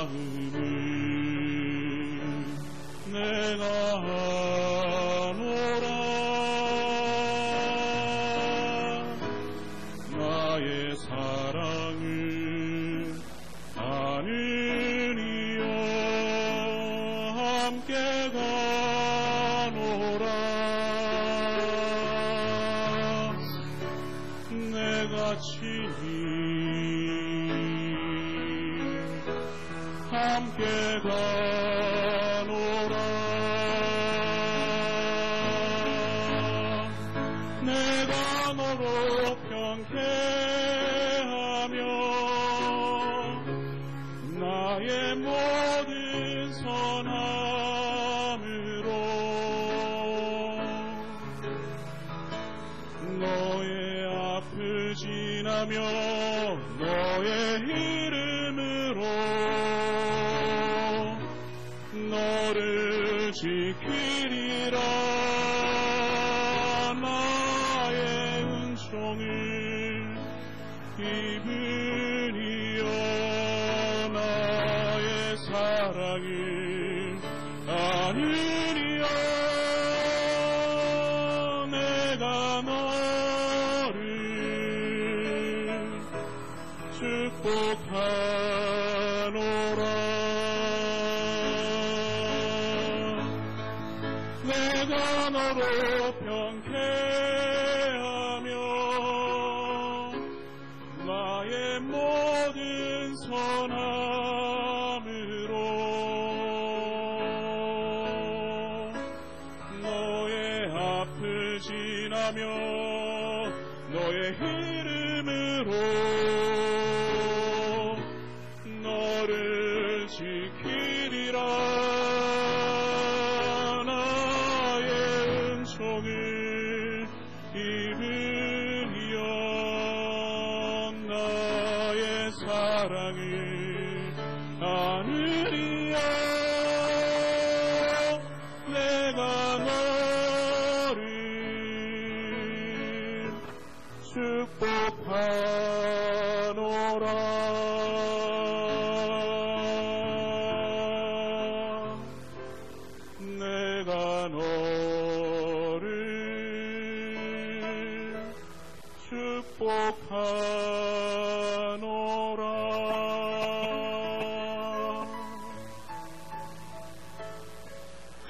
마음을 내가 아노라. 나의 사랑을 아느니여 함께 가노라. 내가 친히 함께 가노라. 내가 너로 경쾌하며 나의 모든 선함으로 너의 앞을 지나며 너의 이름으로 너를 지키리라. 나의 은총을 입으니여 나의 사랑을 아느니여. 내가 너를 축복하노라. 내가 너로 경쾌하며 나의 모든 선함으로 너의 앞을 지나며 너의 이름으로 너를 지키리라. 나의 은총을 입으리여 나의 사랑을 아느리여. 내가 너를 축복하노라. 내가 너를 축복하노라.